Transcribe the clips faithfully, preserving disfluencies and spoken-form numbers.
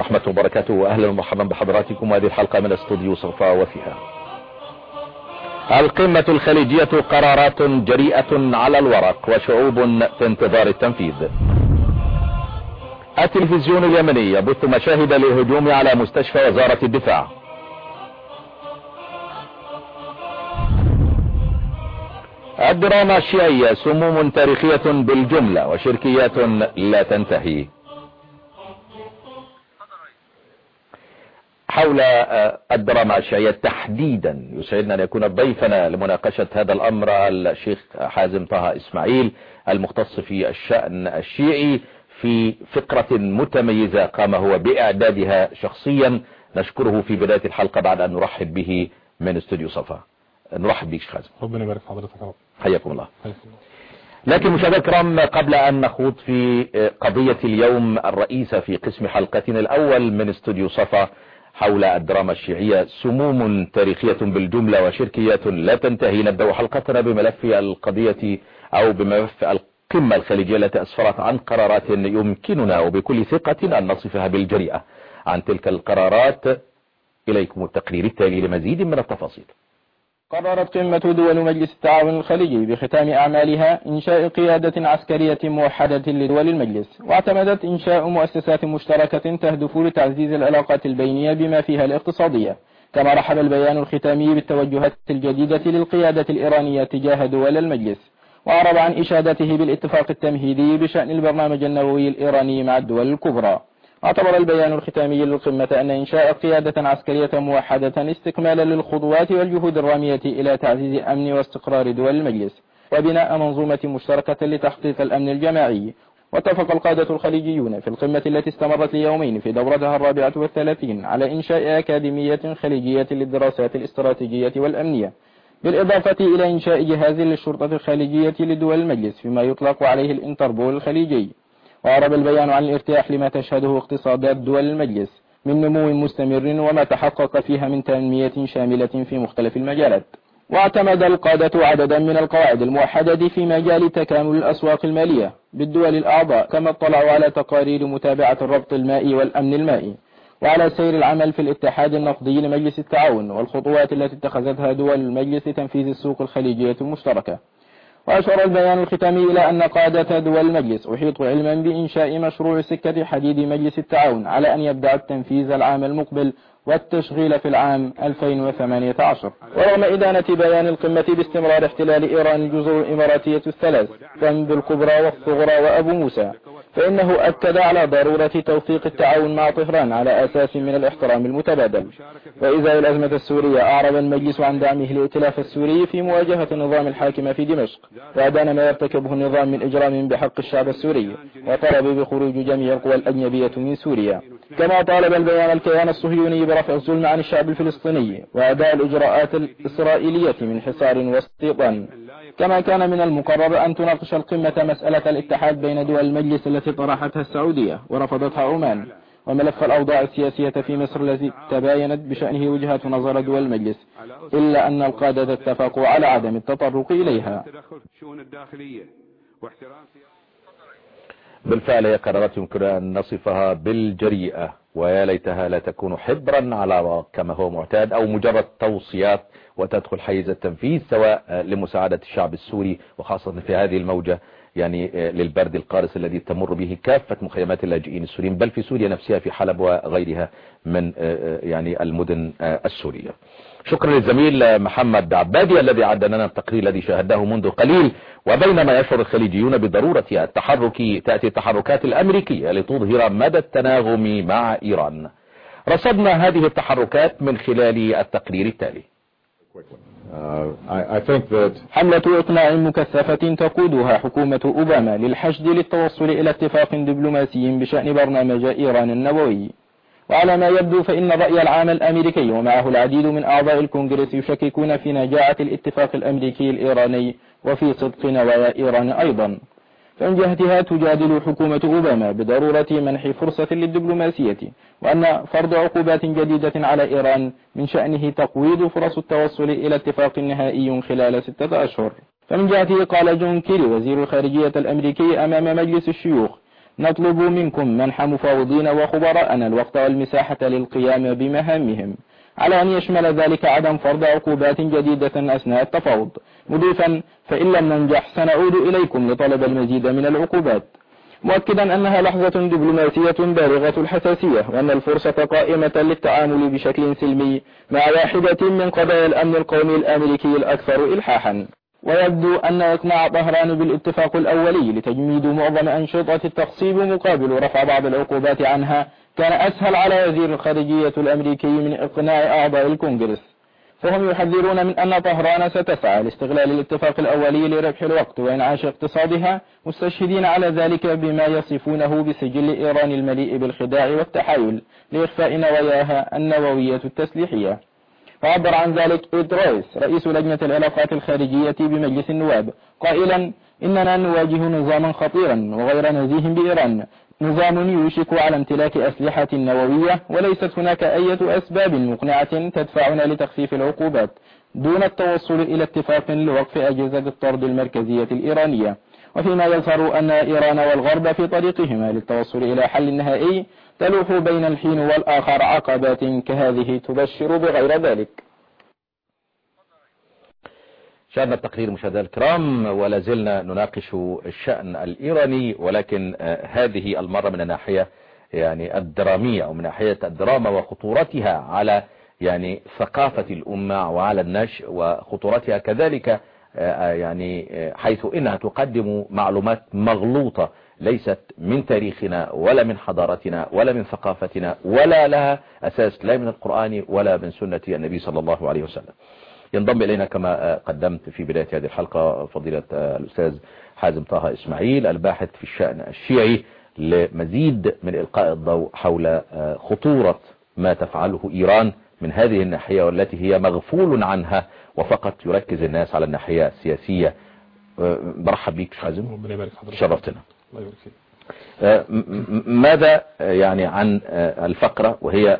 ورحمة وبركاته، وأهلا ومرحبا بحضراتكم هذه الحلقة من استوديو صفا وفيها. القمة الخليجية قرارات جريئة على الورق وشعوب في انتظار التنفيذ. التلفزيون اليمني يبث مشاهد للهجوم على مستشفى وزارة الدفاع. الدراما الشيعية سموم تاريخية بالجملة وشركيات لا تنتهي. حول الدراما الشيعية تحديدا يسعدنا أن يكون ضيفنا لمناقشة هذا الأمر الشيخ حازم طه إسماعيل المختص في الشأن الشيعي في فقرة متميزة قام هو بإعدادها شخصيا. نشكره في بداية الحلقة بعد أن نرحب به من استوديو صفا. نرحب بك شيخ حازم. ربنا يبارك في حضرتك يا رب. حياكم الله. لكن مشاهدينا الكرام، قبل أن نخوض في قضية اليوم الرئيسة في قسم حلقتنا الأول من استوديو صفا حول الدراما الشيعية سموم تاريخية بالجملة وشركيات لا تنتهي، نبدأ حلقتنا بملف القضية أو بملف القمة الخليجية التي أسفرت عن قرارات يمكننا وبكل ثقة أن نصفها بالجريئة. عن تلك القرارات إليكم التقرير التالي لمزيد من التفاصيل. قررت قمة دول مجلس التعاون الخليجي بختام أعمالها إنشاء قيادة عسكرية موحدة لدول المجلس، واعتمدت إنشاء مؤسسات مشتركة تهدف لتعزيز العلاقات البينية بما فيها الاقتصادية. كما رحب البيان الختامي بالتوجهات الجديدة للقيادة الإيرانية تجاه دول المجلس، وأعرب عن إشادته بالاتفاق التمهيدي بشأن البرنامج النووي الإيراني مع الدول الكبرى. اعتبر البيان الختامي للقمة أن إنشاء قيادة عسكرية موحدة استكمالا للخطوات والجهود الرامية إلى تعزيز أمن واستقرار دول المجلس وبناء منظومة مشتركة لتحقيق الأمن الجماعي. واتفق القادة الخليجيون في القمة التي استمرت ليومين في دورتها الرابعة والثلاثين على إنشاء أكاديمية خليجية للدراسات الاستراتيجية والأمنية، بالإضافة إلى إنشاء جهاز للشرطة الخليجية لدول المجلس فيما يطلق عليه الانتربول الخليجي. وأعرب البيان عن الارتياح لما تشهده اقتصادات دول المجلس من نمو مستمر وما تحقق فيها من تنمية شاملة في مختلف المجالات. واعتمد القادة عددا من القواعد الموحدة في مجال تكامل الأسواق المالية بالدول الأعضاء، كما اطلعوا على تقارير متابعة الربط المائي والأمن المائي، وعلى سير العمل في الاتحاد النقدي لمجلس التعاون والخطوات التي اتخذتها دول المجلس لتنفيذ السوق الخليجية المشتركة. وأشار البيان الختامي إلى أن قادة دول المجلس أحيطوا علما بإنشاء مشروع سكة حديد مجلس التعاون على أن يبدأ التنفيذ العام المقبل والتشغيل في العام ألفين وثمانية عشر. ورغم إدانة بيان القمة باستمرار احتلال إيران الجزر الإماراتية الثلاث ذنب الكبرى والصغرى وأبو موسى، فإنه أكد على ضرورة توثيق التعاون مع طهران على أساس من الاحترام المتبادل. وإزاء الأزمة السورية أعرب المجلس عن دعمه للائتلاف السوري في مواجهة النظام الحاكم في دمشق، وأدان ما يرتكبه النظام من إجرام بحق الشعب السوري، وطلب بخروج جميع القوى الأجنبية من سوريا. كما طالب البيان الكيان الصهيوني برفع الظلم عن الشعب الفلسطيني وأداء الإجراءات الإسرائيلية من حصار واستيطان. كما كان من المقرر أن تناقش القمة مسألة الاتحاد بين دول المجلس التي طرحتها السعودية ورفضتها عمان، وملف الأوضاع السياسية في مصر التي تباينت بشأنه وجهات نظر دول المجلس، إلا أن القادة اتفقوا على عدم التطرق إليها. بالفعل هي قرارات يمكن أن نصفها بالجريئة، ويا ليتها لا تكون حبرا على كما هو معتاد أو مجرد توصيات وتدخل حيز التنفيذ، سواء لمساعدة الشعب السوري وخاصة في هذه الموجة يعني للبرد القارس الذي تمر به كافة مخيمات اللاجئين السوريين، بل في سوريا نفسها في حلب وغيرها من يعني المدن السورية. شكرا للزميل محمد عبادي الذي عد لنا التقرير الذي شاهدناه منذ قليل. وبينما يشعر الخليجيون بضرورة التحرك، تأتي التحركات الأمريكية لتظهر مدى التناغم مع إيران. رصدنا هذه التحركات من خلال التقرير التالي. حملة إقناع مكثفة تقودها حكومة أوباما للحشد للتوصل إلى اتفاق دبلوماسي بشأن برنامج إيران النووي. وعلى ما يبدو فإن الرأي العام الأمريكي ومعه العديد من أعضاء الكونغرس يشككون في نجاعة الاتفاق الأمريكي الإيراني وفي صدق نوايا إيران أيضا. فمن جهتها تجادل حكومة أوباما بضرورة منح فرصة للدبلوماسية، وأن فرض عقوبات جديدة على إيران من شأنه تقويض فرص التوصل إلى اتفاق نهائي خلال ستة أشهر. فمن جهته قال جون كيري وزير الخارجية الأمريكي أمام مجلس الشيوخ نطلب منكم منح مفاوضين وخبراءنا الوقت والمساحة للقيام بمهامهم، على أن يشمل ذلك عدم فرض عقوبات جديدة أثناء التفاوض، مضيفا فإن لم ننجح سنعود إليكم لطلب المزيد من العقوبات، مؤكدا أنها لحظة دبلوماسية بالغة الحساسية، وأن الفرصة قائمة للتعامل بشكل سلمي مع واحدة من قضايا الأمن القومي الأمريكي الأكثر إلحاحا. ويبدو أن إقناع طهران بالاتفاق الأولي لتجميد معظم أنشطة التخصيب مقابل رفع بعض العقوبات عنها كان أسهل على وزير الخارجية الأمريكي من إقناع أعضاء الكونغرس، فهم يحذرون من أن طهران ستسعى لاستغلال الاتفاق الأولي لربح الوقت وإنعاش اقتصادها، مستشهدين على ذلك بما يصفونه بسجل إيران المليء بالخداع والتحايل لإخفاء نواياها النووية التسليحية. فعبر عن ذلك إد رويس رئيس لجنة العلاقات الخارجية بمجلس النواب قائلا: إننا نواجه نظاما خطيرا وغير نزيه بإيران، نظام يوشك على امتلاك أسلحة نووية، وليست هناك أي أسباب مقنعة تدفعنا لتخفيف العقوبات دون التوصل إلى اتفاق لوقف أجهزة الطرد المركزية الإيرانية، وفيما يظهر أن إيران والغرب في طريقهما للتوصل إلى حل نهائي تلوح بين الحين والآخر عقبات كهذه تبشر بغير ذلك. شاهدنا التقرير مشاهدينا الكرام، ولا زلنا نناقش الشأن الإيراني، ولكن هذه المرة من الناحية يعني الدرامية أو من ناحية الدراما وخطورتها على يعني ثقافة الأمة وعلى النشء، وخطورتها كذلك يعني حيث إنها تقدم معلومات مغلوطة ليست من تاريخنا ولا من حضارتنا ولا من ثقافتنا ولا لها أساس لا من القرآن ولا من سنة النبي صلى الله عليه وسلم. ينضم إلينا كما قدمت في بداية هذه الحلقة فضيلة الأستاذ حازم طه إسماعيل، الباحث في الشأن الشيعي، لمزيد من إلقاء الضوء حول خطورة ما تفعله إيران من هذه الناحية، والتي هي مغفول عنها وفقط يركز الناس على الناحية السياسية. برحب بيك حازم، ربنا يبارك حضرتك، شرفتنا. الله يبارك فيك. ماذا يعني عن الفقرة وهي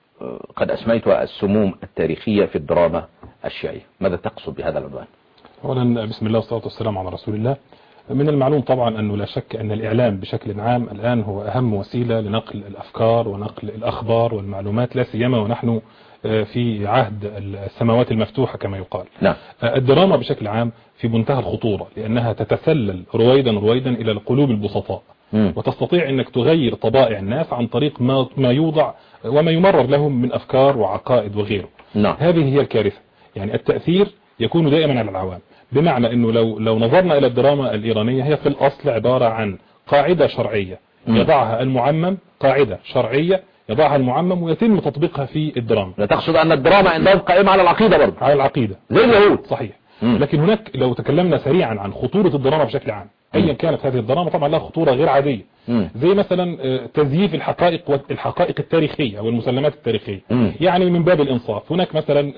قد أسميتها السموم التاريخية في الدراما الشيعية، ماذا تقصد بهذا العنوان؟ أولا بسم الله والصلاة والسلام على رسول الله. من المعلوم طبعا أنه لا شك أن الإعلام بشكل عام الآن هو أهم وسيلة لنقل الأفكار ونقل الأخبار والمعلومات، لا سيما ونحن في عهد السماوات المفتوحة كما يقال. نعم. الدراما بشكل عام في منتهى الخطورة، لأنها تتسلل رويدا رويدا إلى القلوب البسطاء، م. وتستطيع أنك تغير طبائع الناس عن طريق ما ما يوضع وما يمرر لهم من أفكار وعقائد وغيره. نعم. هذه هي الكارثة، يعني التأثير يكون دائما على العوام، بمعنى أنه لو لو نظرنا إلى الدراما الإيرانية هي في الأصل عبارة عن قاعدة شرعية يضعها المعمم، قاعدة شرعية يضعها المعمم ويتم تطبيقها في الدراما. لا تقصد أن الدراما عندهم قائمة على العقيدة برضه؟ على العقيدة زي اليهود. صحيح. مم. لكن هناك لو تكلمنا سريعا عن خطورة الدراما بشكل عام، أيا كانت هذه الدراما طبعا لها خطورة غير عادية. مم. زي مثلا تزييف الحقائق والحقائق التاريخية والمسلمات التاريخية. مم. يعني من باب الإنصاف، هناك مثلا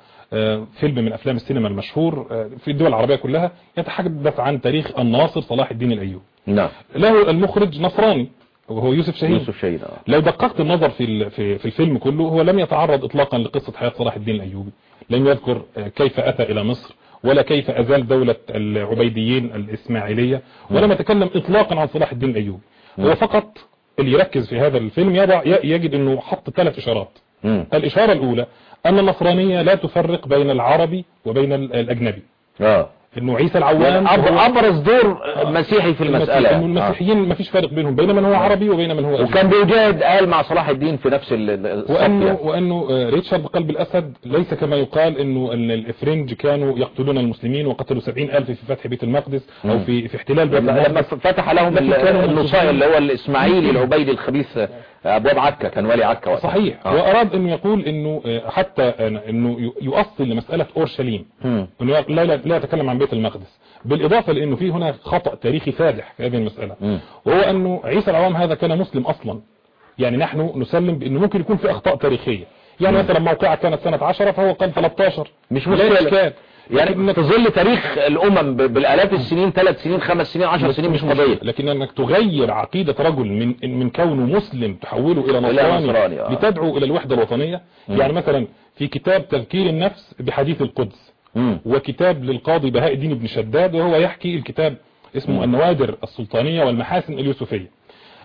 فيلم من أفلام السينما المشهور في الدول العربية كلها يتحدث عن تاريخ الناصر صلاح الدين الأيوبي. نعم. له المخرج نصراني وهو يوسف شاهين. يوسف شاهين. لو دققت النظر في في الفيلم كله، هو لم يتعرض إطلاقا لقصة حياة صلاح الدين الأيوبي، لم يذكر كيف أتى إلى مصر ولا كيف أزال دولة العبيديين الإسماعيلية، ولم يتكلم إطلاقا عن صلاح الدين الأيوبي. هو فقط اللي يركز في هذا الفيلم يضع يجد أنه حط ثلاث إشارات. م. الإشارة الأولى أن النصرانية لا تفرق بين العربي وبين الأجنبي. آه. انه عيسى العوام ابرز دور مسيحي في المسألة، انه المسيحيين ما فيش فرق بينهم بين من هو عربي وبين من هو أجنبي. وكان بيجاهد قال مع صلاح الدين في نفس الصف. وانه وانه ريتشارد قلب الاسد ليس كما يقال انه ان الافرنج كانوا يقتلون المسلمين وقتلوا سبعين ألف في فتح بيت المقدس او في في احتلال بيت المقدس. لما فتح لهم النصائي اللي هو الاسماعيلي العبيدي الخبيث ابواب عكا، كان والي عكا. صحيح. آه. واراد انه يقول انه حتى انه يؤصل لمسألة اورشليم، انه لا لا يتكلم عن بيت المقدس، بالإضافة لأنه في هنا خطأ تاريخي فادح في هذه المسألة. م. وهو أنه عيسى العوام هذا كان مسلم أصلا، يعني نحن نسلم بأنه ممكن يكون في أخطاء تاريخية، يعني م. مثلا موقعة كانت سنة عشرة فهو قال ثلاثة عشر، مش مشكلة، يعني انك تظل تاريخ الأمم بالآلاف السنين، ثلاث سنين خمس سنين عشر سنين مش قضية، لكن أنك تغير عقيدة رجل من من كونه مسلم تحوله إلى نصراني آه. لتدعو إلى الوحدة الوطنية. م. يعني مثلا في كتاب تذكير النفس بحديث القدس، مم. وكتاب للقاضي بهاء الدين بن شداد، وهو يحكي الكتاب اسمه مم. النوادر السلطانية والمحاسن اليوسفية.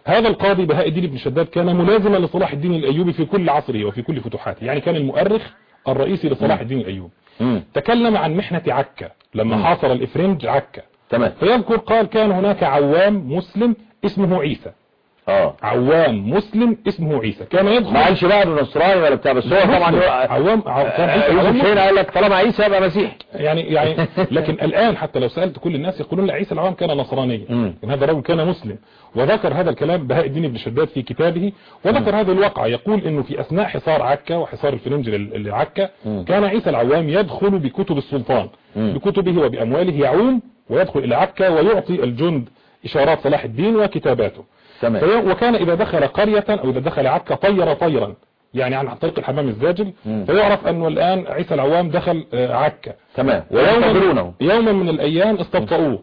هذا القاضي بهاء الدين بن شداد كان ملازما لصلاح الدين الأيوبي في كل عصره وفي كل فتوحاته، يعني كان المؤرخ الرئيسي لصلاح الدين الأيوبي. مم. تكلم عن محنة عكا لما مم. حاصر الإفرنج عكا. تمام. فيذكر قال كان هناك عوام مسلم اسمه عيسى. اه عوام مسلم اسمه عيسى كان يدخل، ما قالش بقى نصراني ولا بتاع، بس هو طبعا عوام عو... كان عيسى عوام يوسف شاهين قال لك طالما عيسى يبقى مسيح يعني يعني لكن الآن حتى لو سألت كل الناس يقولون لا، عيسى العوام كان نصرانيا، لكن هذا الرجل كان مسلم. وذكر هذا الكلام بهاء الدين بن شداد في كتابه، وذكر هذا الواقع، يقول انه في اثناء حصار عكا وحصار الفرنج لعكا كان عيسى العوام يدخل بكتب السلطان، بكتبه وبأمواله يعوم ويدخل الى عكا ويعطي الجند اشارات صلاح الدين وكتاباته. تمام. وكان اذا دخل قرية او اذا دخل عكا طير طيرا، يعني عن طريق الحمام الزاجل، مم. فيعرف انه الان عيسى العوام دخل عكا. تمام. ويوما يوما من الايام استبطؤوه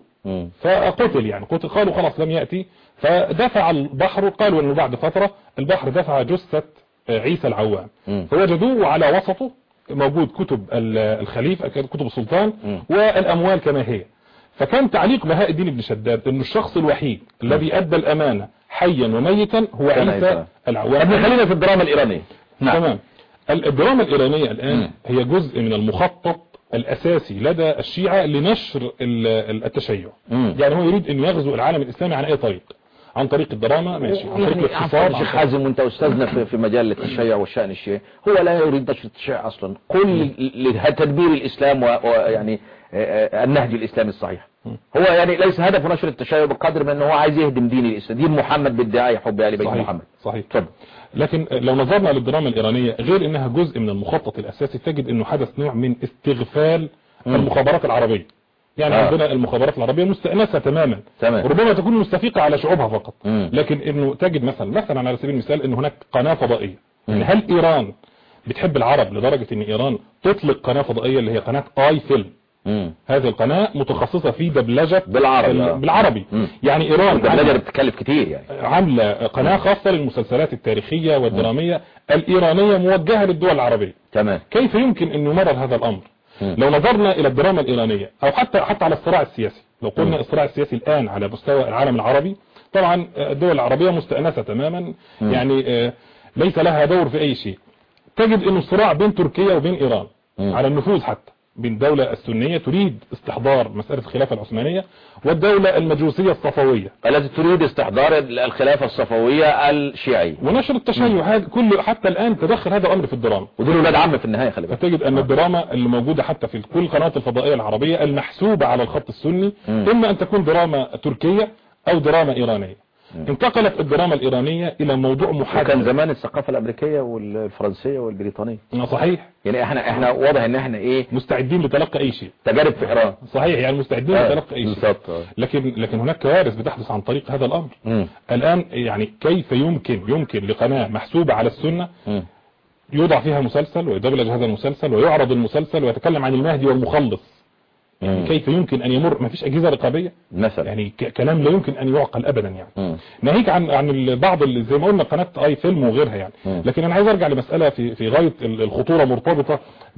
فقتل، يعني قتل، قالوا خلاص لم يأتي، فدفع البحر، قالوا انه بعد فترة البحر دفع جثة عيسى العوام، مم. فوجدوه على وسطه موجود كتب الخليفة، كتب السلطان، مم. والاموال كما هي. فكان تعليق بهاء الدين بن شداد انه الشخص الوحيد مم. الذي ادى الامانة حيا وميتا هو عيسى العوام. طب خلينا في الدراما الإيرانية. نعم. تمام. الدراما الإيرانية الآن مم. هي جزء من المخطط الأساسي لدى الشيعة لنشر التشيع. مم. يعني هو يريد أن يغزو العالم الإسلامي عن أي طريق، عن طريق الدراما ماشي، عن طريق الاقتصاد. شيخ حازم وانت أستاذنا في, في مجال التشيع والشأن الشيعي، هو لا يريد نشر التشيع أصلا، كل لتدبير الإسلام ويعني النهج الإسلامي الصحيح. هو يعني ليس هدف نشر التشيع بقدر من انه هو عايز يهدم دين الاسلام، دين محمد بادعاء حب آل بيت محمد. صحيح. طب لكن لو نظرنا للدراما الإيرانية غير انها جزء من المخطط الاساسي، تجد انه حدث نوع من استغفال م. المخابرات العربية. يعني آه. عندنا المخابرات العربية مستأنسة تماما، تمام. ربما تكون مستفيقة على شعوبها فقط، م. لكن انه تجد مثلا مثلا على سبيل المثال ان هناك قناة فضائية. يعني هل ايران بتحب العرب لدرجة ان ايران تطلق قناة فضائية اللي هي قناة اي فيلم؟ مم. هذه القناة متخصصة في دبلجة بالعربي، بالعربي. يعني ايران الدبلجة بتتكلف كتير، يعني عاملة قناة خاصة للمسلسلات التاريخية والدرامية مم. الإيرانية موجهة للدول العربية. تمام. كيف يمكن أن يمرر هذا الأمر؟ مم. لو نظرنا إلى الدراما الإيرانية أو حتى حتى على الصراع السياسي، لو قلنا مم. الصراع السياسي الآن على مستوى العالم العربي، طبعا الدول العربية مستأنسة تماما، مم. يعني ليس لها دور في أي شيء. تجد أنه الصراع بين تركيا وبين إيران مم. على النفوذ، حتى بين الدولة السنية تريد استحضار مسألة الخلافة العثمانية والدولة المجوسية الصفوية التي تريد استحضار الخلافة الصفوية الشيعية ونشر التشيع. هذا كله حتى الآن تدخل هذا الأمر في الدراما، ودول ولاد عم في النهاية. خلي بالك فتجد أن الدراما اللي موجودة حتى في كل قنوات الفضائية العربية المحسوبة على الخط السني م. إما أن تكون دراما تركية أو دراما إيرانية. انتقلت الدراما الإيرانية إلى موضوع محدد. كان زمان الثقافة الأمريكية والفرنسية والبريطانية. صحيح. يعني احنا احنا واضح ان احنا ايه مستعدين لتلقى اي شيء، تجارب في إيران. صحيح، يعني مستعدين آه. لتلقى اي شيء. آه. لكن لكن هناك كوارث بتحدث عن طريق هذا الامر. م. الان يعني كيف يمكن يمكن لقناة محسوبة على السنة م. يوضع فيها مسلسل ويدبلج هذا المسلسل ويعرض المسلسل ويتكلم عن المهدي والمخلص؟ يعني كيف يمكن ان يمر؟ ما فيش اجهزه رقابيه مثلا، يعني كلام لا يمكن ان يعقل ابدا. يعني ناهيك عن عن بعض زي ما قلنا قناه اي فيلم وغيرها يعني. مم. لكن انا عايز ارجع لمساله في في غايه الخطوره مرتبطه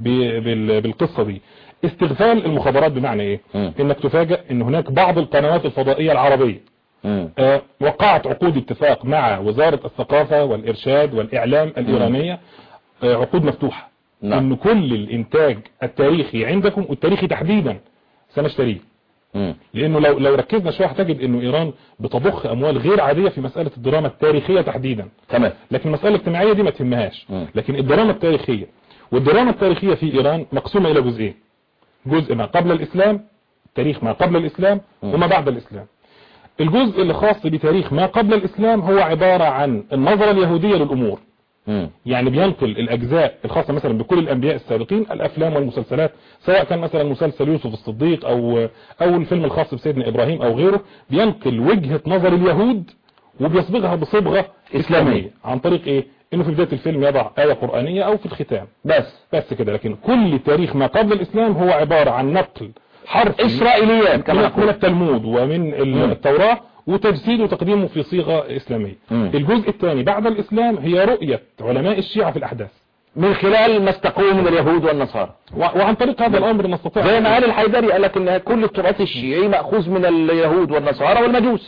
بالقصه دي. استغفال المخابرات بمعنى ايه؟ مم. انك تفاجئ ان هناك بعض القنوات الفضائيه العربيه آه وقعت عقود اتفاق مع وزاره الثقافه والارشاد والاعلام الايرانيه، آه عقود مفتوحه. نعم. ان كل الانتاج التاريخي عندكم والتاريخي تحديدا سنشتريه. لانه لو لو ركزنا شويه هتجد انه ايران بتضخ اموال غير عاديه في مساله الدراما التاريخيه تحديدا. تمام. لكن المساله الاجتماعيه دي ما تهمهاش. مم. لكن الدراما التاريخيه والدراما التاريخيه في ايران مقسومه الى جزئين: جزء ما قبل الاسلام، تاريخ ما قبل الاسلام، مم. وما بعد الاسلام. الجزء اللي خاص بتاريخ ما قبل الاسلام هو عباره عن النظره اليهوديه للامور. مم. يعني بينقل الاجزاء الخاصه مثلا بكل الانبياء السابقين، الافلام والمسلسلات، سواء كان مثلا مسلسل يوسف الصديق او او الفيلم الخاص بسيدنا ابراهيم او غيره، بينقل وجهه نظر اليهود وبيصبغها بصبغه اسلاميه. عن طريق ايه؟ انه في بدايه الفيلم يضع ايه قرانيه او في الختام، بس بس كده. لكن كل تاريخ ما قبل الاسلام هو عباره عن نقل حرف اسرائيليات كما من التلمود ومن مم. التوراه وتجسيد وتقديمه في صيغة إسلامية. مم. الجزء الثاني بعد الإسلام هي رؤية علماء الشيعة في الأحداث من خلال ما استقوا من اليهود والنصارى، وعن طريق هذا الأمر نستطيع زي ما قال الحيدري، قال لك ان كل التراث الشيعي مأخوذ من اليهود والنصارى والمجوس.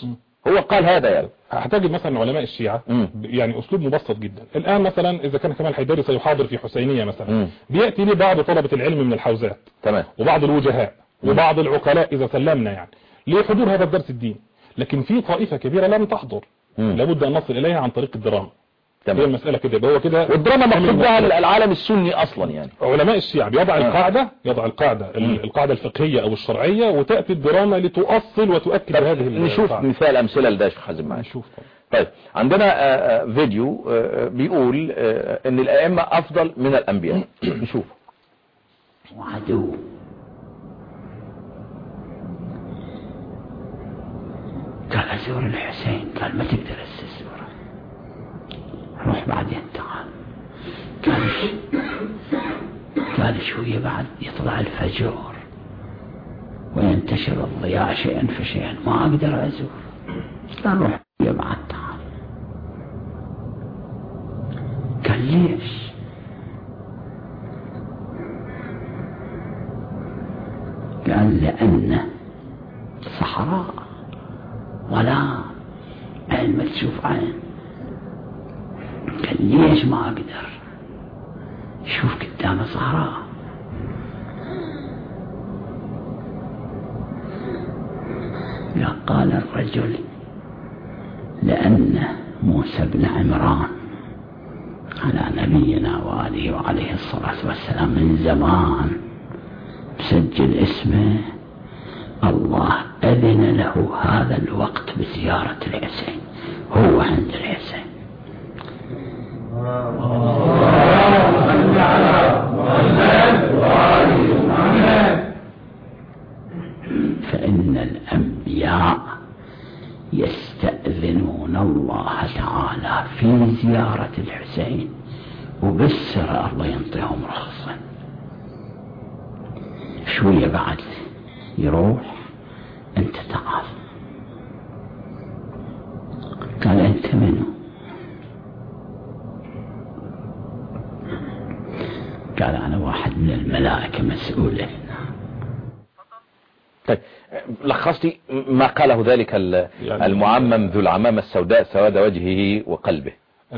هو قال هذا يعني. هتجد مثلا علماء الشيعة مم. يعني اسلوب مبسط جدا. الان مثلا اذا كان كمال حيدري سيحاضر في حسينية مثلا، مم. بيأتي لي بعض طلبة العلم من الحوزات تمام. وبعض الوجهاء مم. وبعض العقلاء اذا سلمنا يعني لحضور هذا الدرس الديني، لكن في طائفة كبيرة لم تحضر. مم. لابد ان نصل اليها عن طريق الدراما. تمام. هي المسألة كده، يبقى هو كده. والدراما مقصود بها العالم السني اصلا يعني. علماء الشيعة بيضع آه. القاعدة يضع القاعدة مم. القاعدة الفقهية او الشرعية، وتأتي الدراما لتؤصل وتؤكد هذه نشوف القاعدة. مثال امثلة لده شيخ حازم معانا. نشوف. طيب عندنا آآ آآ فيديو آآ بيقول آآ ان الائمة افضل من الانبياء. نشوف. وعدو قال ازور الحسين، قال ما تقدر تزوره، روح بعدين تعال. قال قال شوية بعد يطلع الفجر وينتشر الضياء شيئا فشيئا، ما اقدر ازور. قال روح شوية بعد تعال. قال ليش؟ قال لأنه صحراء ولا عين ما تشوف عين. قال ليش ما أقدر؟ شوف قدامه صحراء. قال الرجل لأن موسى بن عمران على نبينا وآله وعليه الصلاة والسلام من زمان مسجل اسمه، الله أذن له هذا الوقت بزيارة الحسين، هو عند الحسين. فإن الأنبياء يستأذنون الله تعالى في زيارة الحسين، وبالسر الله ينطيهم رخصة. شوية بعد يروح، انت تعال. قال انت منو؟ قال انا واحد من الملائكة مسؤول هنا. طيب لخصتي ما قاله ذلك المعمم ذو العمامة السوداء سواد وجهه وقلبه.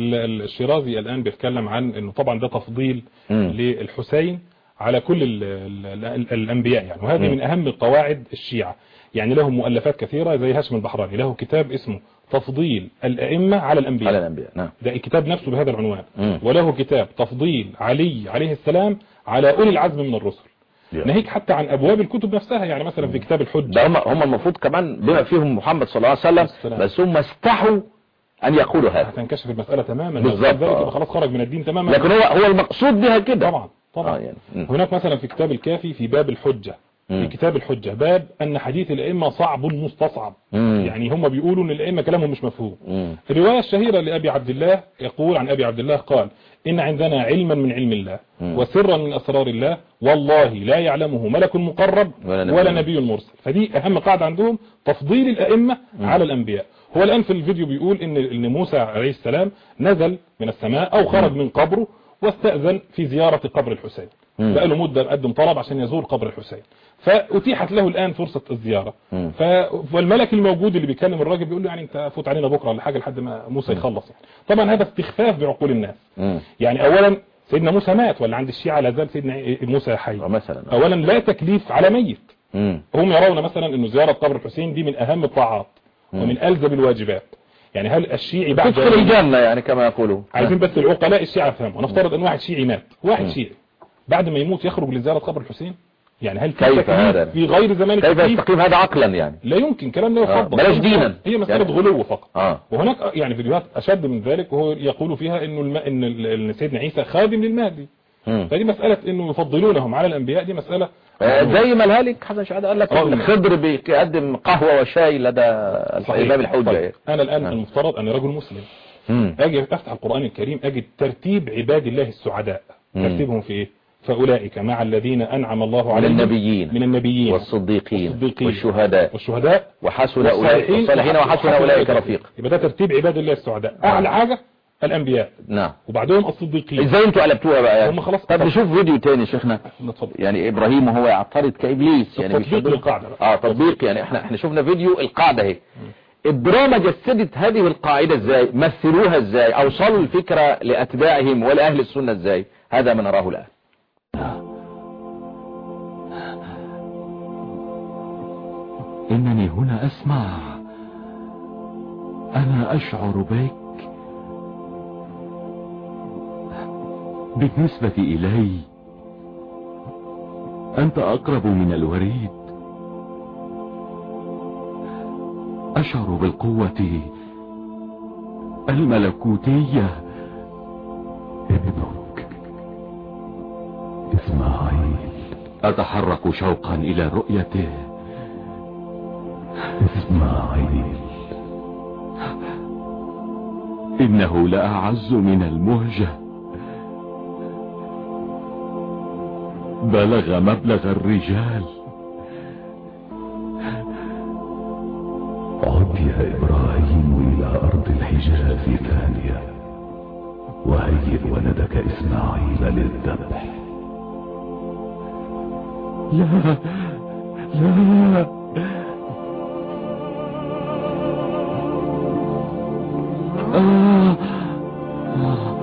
الشيرازي الآن بيتكلم عن انه طبعا ده تفضيل م. للحسين على كل ال ال ال الأنبياء يعني، وهذه م. من أهم قواعد الشيعة يعني. لهم مؤلفات كثيرة زي هاشم البحراني له كتاب اسمه تفضيل الأئمة على الأنبياء، على الأنبياء نعم. ده الكتاب نفسه بهذا العنوان. م. وله كتاب تفضيل علي عليه السلام على أولي العزم من الرسل، ناهيك حتى عن أبواب الكتب نفسها يعني. مثلا في كتاب الحجة ده هم, هم المفروض كمان بما فيهم محمد صلى الله عليه وسلم السلام. بس هم استحوا أن يقولوا هذا، هتنكشف المسألة تماما بالضبط. آه. خلاص خرج من الدين تماما، لكن هو هو المقصود بها كده طبعا طبعا. آه يعني. هناك مثلا في كتاب الكافي في باب الحجة، في كتاب الحجة باب أن حديث الأئمة صعب مستصعب. مم. يعني هم بيقولوا أن الأئمة كلامهم مش مفهوم. مم. الرواية الشهيرة لأبي عبد الله يقول عن أبي عبد الله قال إن عندنا علما من علم الله مم. وسرا من أسرار الله والله لا يعلمه ملك مقرب ولا نبي, ولا نبي مرسل. فدي أهم قاعدة عندهم، تفضيل الأئمة مم. على الأنبياء. هو الآن في الفيديو بيقول إن إن موسى عليه السلام نزل من السماء أو خرج مم. من قبره واستأذن في زيارة قبر الحسين، بقى له مدة قدم طلب عشان يزور قبر الحسين، فأتيحت له الآن فرصة الزيارة. ف... فالملك الموجود اللي بيكلم الراجل بيقول له يعني انت فوت علينا بكرة ولا حاجة لحد ما موسى يخلص يعني. طبعا هذا استخفاف بعقول الناس. مم. يعني اولا سيدنا موسى مات ولا عند الشيعة لا زال سيدنا موسى حي مثلا. اولا لا تكليف على ميت. مم. هم يرون مثلا انه زيارة قبر الحسين دي من اهم الطاعات ومن ألزم الواجبات. يعني هل الشيعي بعد تدخل الجنة يعني كما يقولون. عايزين بس العقلاء الشيعة يفهموا، نفترض ان واحد شيعي مات، واحد مم. شيعي بعد ما يموت يخرج لزيارة قبر الحسين، يعني هل كيف هذا في غير زمان كيف يستقيم هذا عقلا يعني؟ لا يمكن، كلام لا يفضل. آه. بلاش دينا، هي مسألة يعني غلو فقط. آه. وهناك يعني فيديوهات اشد من ذلك وهو يقول فيها انه الم... ان سيدنا عيسى خادم للمهدي. فدي مسألة انه يفضلونهم على الانبياء، دي مسألة آه زي ما الهالك حسن شحاتة قال لك الخضر بيقدم قهوة وشاي لدى الإمام الحجة. طيب. انا الان آه. المفترض اني رجل مسلم، مم. اجي افتح القرآن الكريم اجد ترتيب عباد الله السعداء، ترتيبهم في ايه؟ فأولئك مع الذين أنعم الله عليهم من النبيين من النبيين والصديقين, والصديقين والشهداء والشهداء وحسن أولئك والصالحين وحسن أولئك رفيق. يبقى ده ترتيب عباد الله السعداء. أعلى حاجة الأنبياء، نعم، وبعدهم الصديقين. ازاي انتوا قلبتوها بقى يعني؟ هم خلاص. طب نشوف فيديو تاني شيخنا. يعني إبراهيم وهو يعترض كإبليس يعني تطبيق القاعدة اه تطبيق يعني احنا احنا شفنا فيديو القاعدة اهي. الدراما جسدت هذه القاعدة ازاي؟ مثلوها ازاي؟ اوصلوا الفكرة لاتباعهم ولأهل السنة ازاي؟ هذا ما نراه الآن. إنني هنا أسمع، أنا أشعر بك. بالنسبة إلي أنت أقرب من الوريد. أشعر بالقوة الملكوتية. ابنك إسماعيل أتحرك شوقا إلى رؤيته. إسماعيل إنه لأعز من المهجة. بلغ مبلغ الرجال. عد يا إبراهيم إلى أرض الحجاز ثانية وهيئ ولدك إسماعيل للذبح. لا لا آه. آه.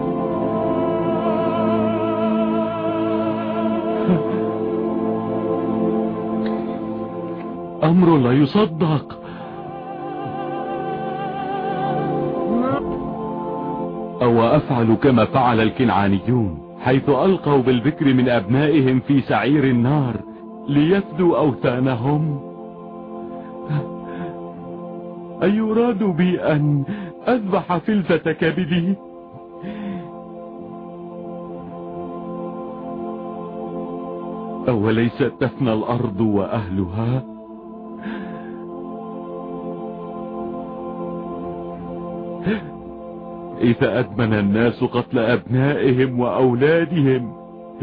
أمر لا يصدق. أو أفعل كما فعل الكنعانيون حيث ألقوا بالبكر من أبنائهم في سعير النار ليفدوا أوثانهم؟ أيراد بي أن أذبح فلذة كبدي؟ أوليست تفنى الأرض وأهلها؟ إذا أدمن الناس قتل أبنائهم وأولادهم.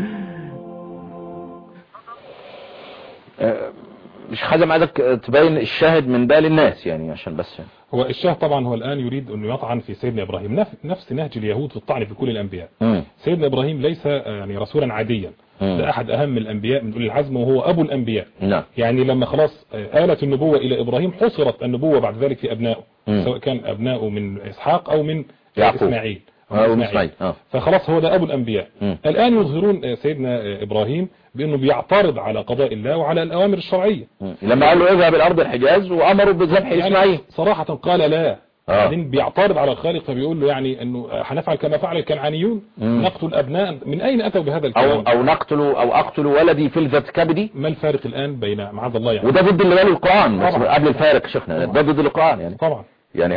مش خزم عايزك تبين الشاهد من ده للناس يعني عشان بس. هو الشاهد طبعا هو الآن يريد أنه يطعن في سيدنا إبراهيم، نفس نهج اليهود في الطعن في كل الأنبياء. م. سيدنا إبراهيم ليس يعني رسولا عاديا، ده أحد أهم الأنبياء من أولي العزم وهو أبو الأنبياء. م. يعني لما خلاص آلت النبوة إلى إبراهيم حصرت النبوة بعد ذلك في أبنائه، م. سواء كان أبنائه من إسحاق أو من يعقوب. إسماعيل إسماعيل. آه. فخلاص هو ده أبو الأنبياء. م. الآن يظهرون سيدنا إبراهيم بأنه بيعترض على قضاء الله وعلى الأوامر الشرعية. م. لما قال له اذهب الأرض الحجاز وأمروا بذبح يعني إسماعيل صراحة قال لا. بعدين آه. بيعترض على الخالق فبيقول له يعني انه هنفعل كما فعل الكنعانيون، نقتل ابناء. من اين اتوا بهذا الكلام؟ او او نقتل او اقتل ولدي فلذة كبدي. ما الفارق الان بين معاذ الله يعني؟ وده ضد اللي قاله القرآن قبل الفارق شيخنا، ده ضد القرآن يعني. طبعا يعني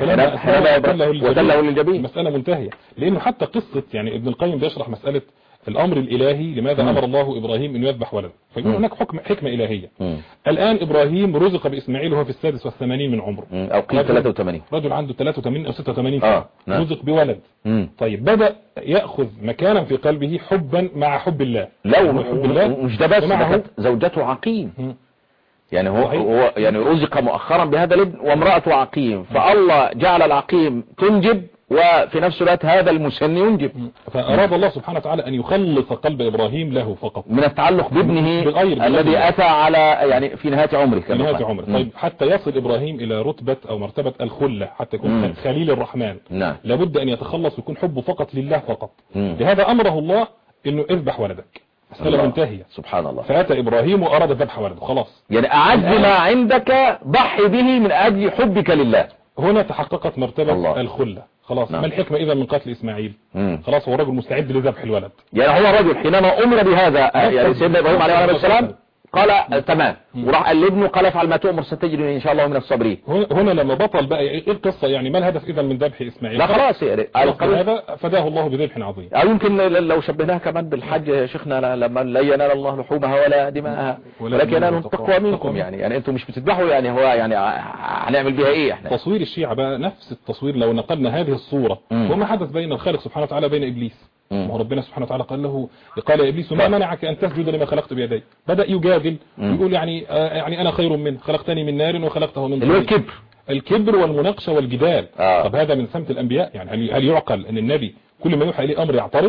وتله للجبين. المسألة منتهية، لانه حتى قصة يعني ابن القيم بيشرح مسألة الامر الالهي لماذا م. امر الله ابراهيم انه يذبح ولده، فيقول هناك حكم حكمة الهية. م. الان ابراهيم رزق باسماعيل وهو في السادس والثمانين من عمره، م. او قيل ثلاثة وثمانين، رجل عنده ثلاثة وثمانين او ستة وثمانين سنة. آه. نعم. رزق بولد. م. طيب بدأ يأخذ مكانا في قلبه حبا مع حب الله. لو حب الله مش ده بس، ده زوجته عقيم. م. يعني هو, هو يعني رزق مؤخرا بهذا الابن وامرأته عقيم، فالله جعل العقيم تنجب وفي نفس الوقت هذا المسن ينجب. فأراد الله سبحانه وتعالى أن يخلص قلب إبراهيم له فقط من التعلق بابنه الذي أتى على يعني في نهاية عمره. في نهاية عمره. طيب حتى يصل إبراهيم إلى رتبة أو مرتبة الخلة، حتى يكون مم. خليل الرحمن. نعم. لابد أن يتخلص ويكون حبه فقط لله فقط. مم. لهذا أمره الله أنه اذبح ولدك. مسألة منتهية. سبحان الله. فأتى إبراهيم وأراد ذبح ولده خلاص. يعني أعز ما عندك ضحي به من أجل حبك لله. هنا تحققت مرتبة الله. الخلة خلاص. نعم. ما الحكمة إذا من قتل إسماعيل؟ مم. خلاص هو رجل مستعد لذبح الولد. يعني هو رجل حينما أمر بهذا يعني سيدنا إبراهيم عليه السلام قال تمام، وراح قال لابنه قال افعل ما تؤمر ستجدني ان شاء الله من الصابرين. هنا لما بطل بقى ايه القصه يعني؟ ما الهدف اذا من ذبح اسماعيل؟ لا خلاص يعني هذا فداه الله بذبح عظيم. او يمكن لو شبهناها كمان بالحج يا شيخنا، لما لا ينال الله لحومها ولا دماءها ولكن ينال التقوى منكم. يعني يعني انتم مش بتذبحوا يعني هو يعني هنعمل بها ايه احنا؟ تصوير الشيعة بقى نفس التصوير. لو نقلنا هذه الصورة وما حدث بين الخالق سبحانه وتعالى بين ابليس، ما ربنا سبحانه وتعالى قال له قال يا ابليس ما منعك ان تسجد لما خلقت بيدي؟ بدأ يجادل ويقول يعني آه يعني انا خير منه، خلقتني من نار وخلقته من طين. الكبر الكبر والمناقشه والجدال. آه. طب هذا من سمت الانبياء يعني؟ هل هل يعقل ان النبي كل ما يوحى اليه امر يعترض؟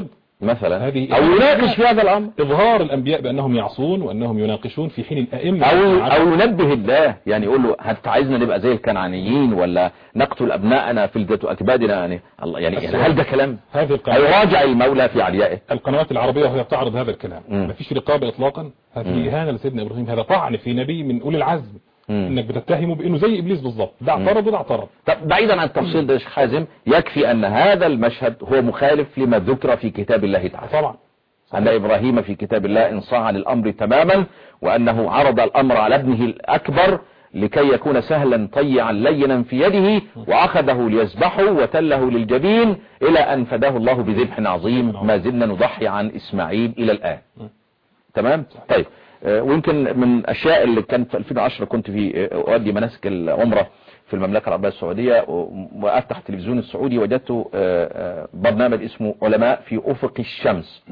مثلا هذه او يناقش في هذا الامر، اظهار الانبياء بانهم يعصون وانهم يناقشون في حين الائمه او او ينبه الله، يعني يقول له هل عايزنا نبقى زي الكنعانيين ولا نقتل ابنائنا في الجد اكبادنا؟ يعني الله يعني, يعني هل ده كلام؟ هذه القنوات هيراجع المولى في عليائه. القنوات العربيه وهي بتعرض هذا الكلام م. ما فيش رقابه اطلاقا. هذه اهانه لسيدنا ابراهيم، هذا طعن في نبي من اولي العزم، م. انك بتتهمه بانه زي ابليس بالظبط، ده اعترض وده اعترض. طب بعيدا عن التفصيل ده يا شيخ حازم، يكفي ان هذا المشهد هو مخالف لما ذكر في كتاب الله تعالى. طبعا أن إبراهيم في كتاب الله انصاع للأمر تماما، وأنه عرض الأمر على ابنه الأكبر لكي يكون سهلا طيعا لينا في يده، وأخذه ليذبحه وتله للجبين إلى أن فداه الله بذبح عظيم ما زلنا نضحي عن إسماعيل إلى الآن. تمام؟ طيب، ويمكن من الأشياء اللي كانت في ألفين وعشرة كنت في أؤدي مناسك العمرة في المملكة العربية السعودية، وأفتح التلفزيون السعودي وجدت برنامج اسمه علماء في أفق الشمس،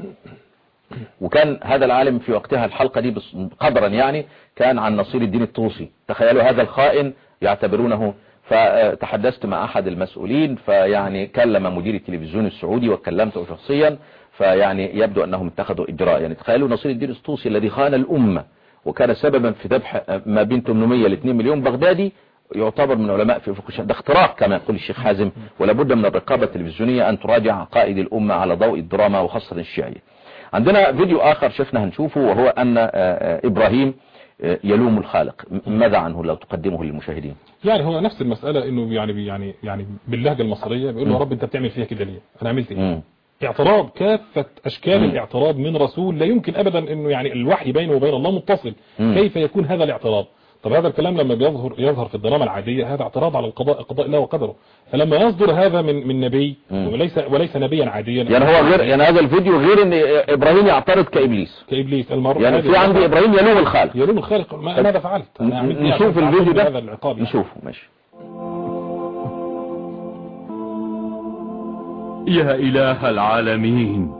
وكان هذا العالم في وقتها الحلقة دي قدرا يعني كان عن نصير الدين الطوسي. تخيلوا هذا الخائن يعتبرونه. فتحدثت مع أحد المسؤولين، فيعني كلم مدير التلفزيون السعودي وكلمته شخصيا، فيعني يبدو أنهم اتخذوا إجراء. يعني تخيلوا نصير الدين الطوسي الذي خان الأمة وكان سببا في ذبح ما بين ثمانمائة ل اثنين مليون بغدادي يعتبر من علماء في أفق الشمس. ده اختراق كما يقول الشيخ حازم، ولا بد من الرقابة التلفزيونية أن تراجع عقائد الأمة على ضوء الدراما وخاصة الشيعية. عندنا فيديو آخر شفنا هنشوفه، وهو أن إبراهيم يلوم الخالق. ماذا عنه لو تقدمه للمشاهدين؟ يعني هو نفس المسألة، انه يعني يعني يعني باللهجة المصرية بيقول له يا رب انت بتعمل فيها كده ليه؟ انا عملت ايه؟ اعتراض، كافة اشكال م. الاعتراض من رسول لا يمكن ابدا انه يعني الوحي بينه وبين الله متصل، م. كيف يكون هذا الاعتراض؟ طب هذا الكلام لما بيظهر يظهر في الدراما العادية هذا اعتراض على القضاء، قضاء الله وقدره. فلما يصدر هذا من من نبي وليس وليس نبيا عاديا، يعني هو غير، يعني هذا الفيديو غير ان ابراهيم يعترض كابليس كابليس المرء، يعني في عندي ابراهيم يلوم الخالق يلوم الخالق. ما ماذا فعلت؟ أنا نشوف الفيديو ده، نشوفه ماشي. يا إله العالمين،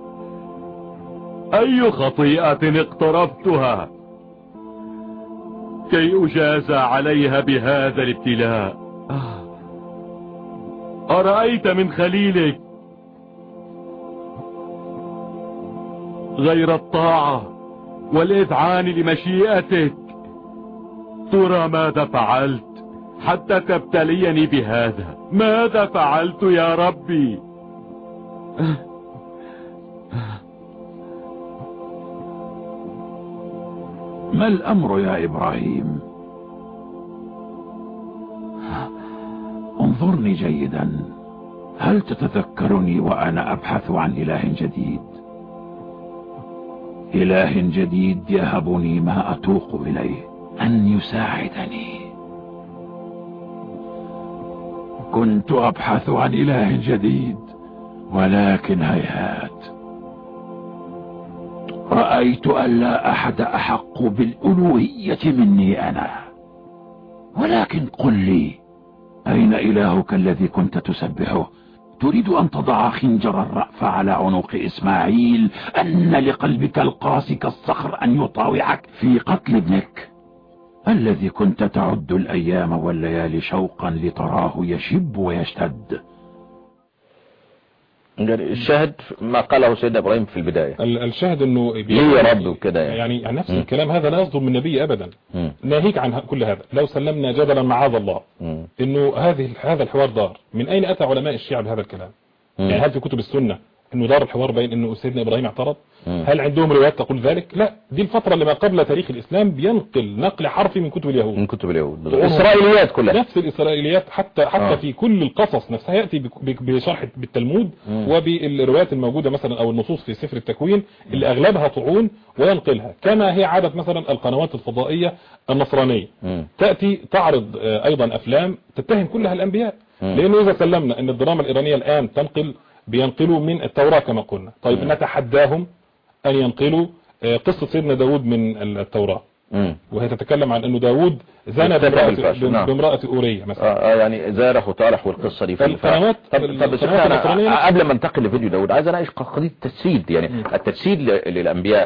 أي خطيئة اقترفتها كي أجازى عليها بهذا الابتلاء؟ أرأيت من خليلك غير الطاعة والإذعان لمشيئتك؟ ترى ماذا فعلت حتى تبتليني بهذا؟ ماذا فعلت يا ربي؟ ما الأمر يا إبراهيم؟ انظرني جيدا، هل تتذكرني وأنا أبحث عن إله جديد؟ إله جديد يهبني ما أتوق إليه، أن يساعدني. كنت أبحث عن إله جديد ولكن هيهات، رأيت أن لا أحد أحق بالألوهية مني أنا. ولكن قل لي، أين إلهك الذي كنت تسبحه؟ تريد أن تضع خنجر الرأف على عنق إسماعيل، أن لقلبك القاسي كالصخر أن يطاوعك في قتل ابنك الذي كنت تعد الأيام والليالي شوقا لتراه يشب ويشتد. الشاهد ما قاله سيدنا إبراهيم في البداية، الشاهد انه ليه يا رب وكده يعني. يعني, يعني نفس م. الكلام هذا لا يصدر من نبي ابدا، م. ناهيك عن كل هذا. لو سلمنا جدلا معاذ الله م. انه هذه هذا الحوار دار، من اين اتى علماء الشيعة بهذا الكلام؟ م. يعني هل في كتب السنة انه دار الحوار بين انه سيدنا ابراهيم اعترض؟ م. هل عندهم روايات تقول ذلك؟ لا، دي الفترة اللي ما قبل تاريخ الاسلام بينقل نقل حرفي من كتب اليهود، من كتب اليهود الاسرائيليات كلها، نفس الاسرائيليات حتى حتى آه. في كل القصص نفسها ياتي بشرح بالتلمود م. وبالروايات الموجودة مثلا او النصوص في سفر التكوين اللي اغلبها طعون وينقلها، كما هي عادة مثلا القنوات الفضائية النصرانية م. تاتي تعرض ايضا افلام تتهم كلها الانبياء، م. لانه اذا سلمنا ان الدراما الايرانية الان تنقل بينقلوا من التوراة كما قلنا، طيب م. نتحداهم أن ينقلوا قصة سيدنا داود من التوراة، م. وهي تتكلم عن أنه داود زنى بامرأة, بامرأة أورية مثلا، آه يعني زارح وطارح والقصة دي في القنوات. طب, طب قبل ما ننتقل لفيديو داود عايز اناقش قضية التجسيد، يعني م. التجسيد للأنبياء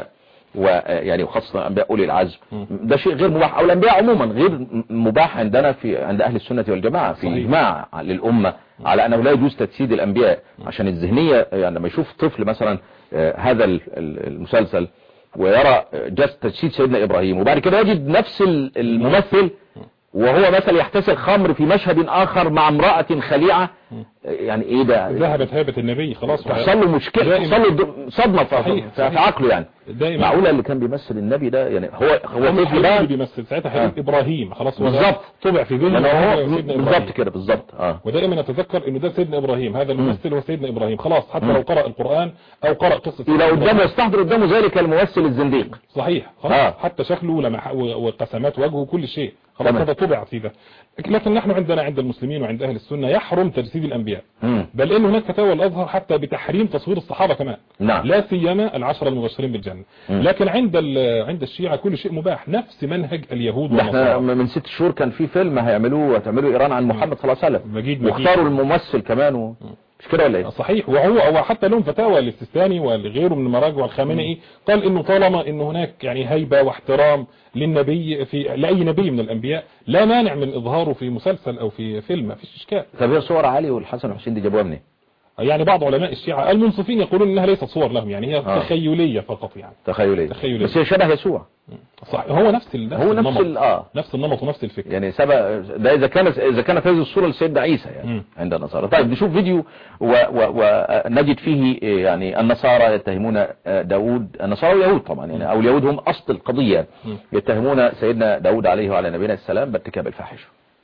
ويعني وخاصة أنبياء أولي العزم، ده شيء غير مباح، أو الأنبياء عموما غير مباح عندنا في عند أهل السنة والجماعة، في إجماع للأمة على أنه لا يجوز تجسيد الأنبياء. عشان الذهنية يعني لما يشوف طفل مثلا هذا المسلسل ويرى جس تجسيد سيدنا إبراهيم، وبعد كده يجد نفس الممثل وهو مثلا يحتسي الخمر في مشهد آخر مع امرأة خليعة، يعني ايه ده؟ ذهبت هيبة النبي خلاص، تحصل له مشكلة، تحصل له صدمة في, في عقله يعني. دائما معقولة اللي كان بيمثل النبي ده يعني هو هو مش اللي بيمثل ساعتها حبيب آه. إبراهيم خلاص بالظبط طبع في ذهنه هو بالظبط كده بالظبط. اه ودائما نتذكر انه ده سيدنا إبراهيم، هذا الممثل هو سيدنا إبراهيم خلاص، حتى م. لو قرأ القرآن او قرأ قصة إذا قدامه يستحضر قدامه ذلك الممثل الزنديق صحيح خلاص آه. حتى شكله وقسمات وجهه وكل شيء خلاص هذا طبع في ده. لكن نحن عندنا عند المسلمين وعند أهل السنة يحرم تجسيد الأنبياء، م. بل إن هناك فتاوى الأزهر حتى بتحريم تصوير الصحابة كمان، نعم. لا سيما العشرة المبشرين بالجنة. م. لكن عند عند الشيعة كل شيء مباح، نفس منهج اليهود والنصارى. من ست شهور كان في فيلم هيعملوه وتعملوا إيران عن محمد صلى الله عليه وسلم، مجيد واختاروا الممثل كمان و... مش كده ولا ايه؟ صحيح. وهو هو حتى لهم فتاوى السيستاني وغيره من المراجع والخامنئي قال انه طالما انه هناك يعني هيبة واحترام للنبي في لاي نبي من الانبياء لا مانع من اظهاره في مسلسل او في فيلم، ما فيش اشكال. طب هي صور علي والحسن والحسين دي جابوها منين؟ يعني بعض علماء الشيعة المنصفين يقولون انها ليست صور لهم، يعني هي آه. تخيلية فقط يعني تخيلية. تخيلية بس هي شبه يسوع صح، هو نفس ال... هو نفس ال... اه نفس النمط ونفس الفكر يعني سبق ده اذا كانت اذا كانت هذه الصوره لسيدنا عيسى يعني م. عند النصارى. طيب نشوف فيديو ونجد و... و... فيه يعني النصارى يتهمون داود، النصارى واليهود طبعا يعني او اليهود هم اصل القضيه، م. يتهمون سيدنا داود عليه وعلى نبينا السلام بارتكاب الفاحشه.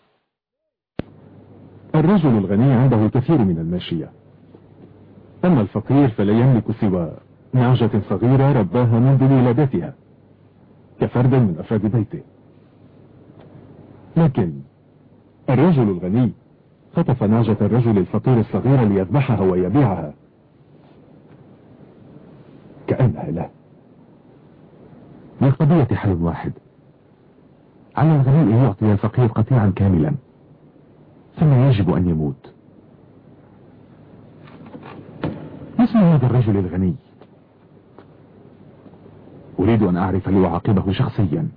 الرجل الغني عنده الكثير من الماشيه، اما الفقير فلا يملك سوى نعجه صغيره رباها منذ ولادتها كفرد من أفراد بيته. لكن الرجل الغني خطف نعجة الرجل الفقير الصغير ليذبحها ويبيعها كأنها له. للقضية حل واحد، على الغني أن يعطي الفقير قطيعا كاملا ثم يجب أن يموت. اسم هذا الرجل الغني؟ أريد أن أعرف لأعاقبه شخصيا.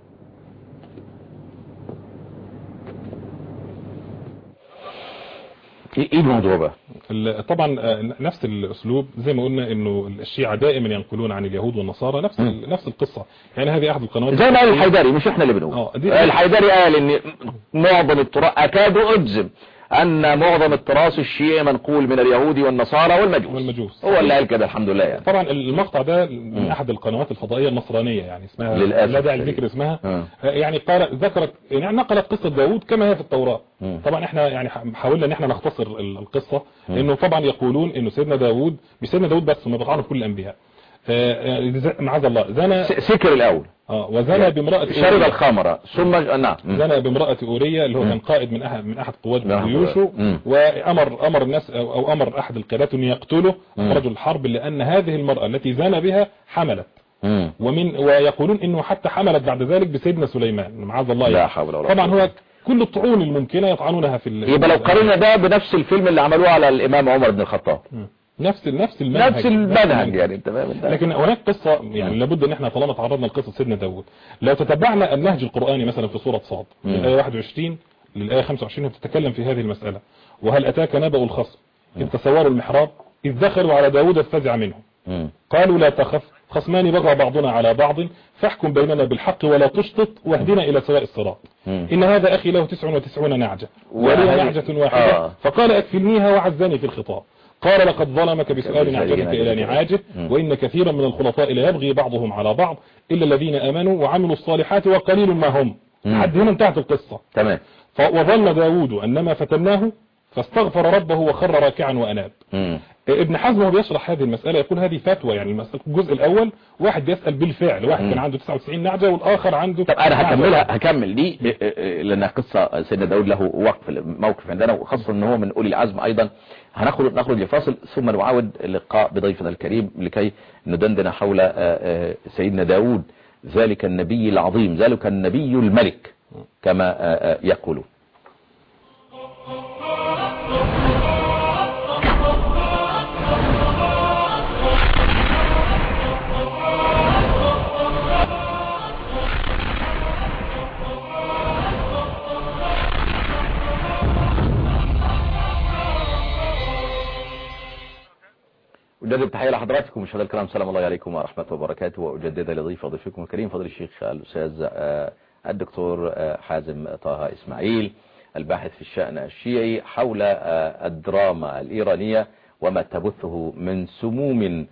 ايه الموضوع بقى؟ طبعا نفس الاسلوب زي ما قلنا انه الشيعة دائما ينقلون عن اليهود والنصارى نفس م. نفس القصة، يعني هذه احد القنوات زي ما قال الحيدري، مش احنا اللي بنقول. الحيدري قال ان معظم التراث اكاد اجزم ان معظم التراث الشيعي منقول من اليهود والنصارى والمجوس, والمجوس. هو اللي قال كده الحمد لله يعني. طبعا المقطع ده من احد القنوات الفضائيه النصرانيه يعني اسمها لا داعي لذكر اسمها م. يعني قال ذكرت يعني نقلت قصه داوود كما هي في التوراة. م. طبعا احنا يعني حاولنا ان احنا نختصر القصه، م. انه طبعا يقولون انه سيدنا داوود مش سيدنا داوود بس، هم بيطعنوا في كل الانبياء. معاذ الله زنى سكر الاول اه وزنى بامرأة شرب الخمرة ثم نعم زنى بامرأة أورية اللي هو كان قائد من احد من احد قوات جيوشه، وامر امر الناس او, أو امر احد القادات ان يقتله رجل الحرب لان هذه المرأة التي زنى بها حملت. مم. ومن ويقولون انه حتى حملت بعد ذلك بسيدنا سليمان معاذ الله لا حول ولا قوة. طبعا هو كل الطعون الممكنة يطعنونها في يبقى لو قارنا ده بنفس الفيلم اللي عملوه على الامام عمر بن الخطاب، م. نفس نفس المنهج نفس المنهج يعني تمام. لكن هناك قصة يعني لابد ان احنا طالما تعرضنا لقصة سيدنا داود لو تتبعنا النهج القرآني مثلا في سورة صاد من الآية واحد وعشرين للآية خمسة وعشرين بتتكلم في هذه المسألة. وهل أتاك نبأ الخصم إذ تصوروا المحراب إذ دخلوا على داود ففزع منهم قالوا لا تخف خصمان بغى بعضنا على بعض فاحكم بيننا بالحق ولا تشطط واهدنا إلى سواء الصراط إن هذا أخي له تسع وتسعون نعجة ولي نعجة واحدة آه. فقال أكفلنيها وعزني في الخطاب قال لقد ظلمك بسؤال نعجتك إلى نعاجه وإن كثيرا من الخلطاء لا يبغي بعضهم على بعض إلا الذين آمنوا وعملوا الصالحات وقليل ما هم. حد هنا انتهت القصة تمام. وظن داود أنما فتناه فاستغفر ربه وخر راكعا وأناب. مم. ابن حزم وهو بيشرح هذه المسألة يقول هذه فتوى، يعني المسألة الجزء الأول واحد بيسأل بالفعل، واحد مم. كان عنده تسعة وتسعين نعجة والآخر عنده. طب أنا هكملها هكمل دي لأن قصة سيدنا داود له وقف موقف عندنا، وخاصة أنه هو من أولي العزم أيضا. هنخرج نخرج لفاصل ثم نعاود اللقاء بضيفنا الكريم لكي ندندن حول سيدنا داود ذلك النبي العظيم، ذلك النبي الملك كما يقولون. التحية لحضراتكم مشاهدينا الكرام، سلام الله عليكم ورحمة وبركاته، وأجددها لضيف ضيفكم الكريم فضل الشيخ الأستاذ الدكتور حازم طه إسماعيل، الباحث في الشأن الشيعي حول الدراما الإيرانية وما تبثه من سموم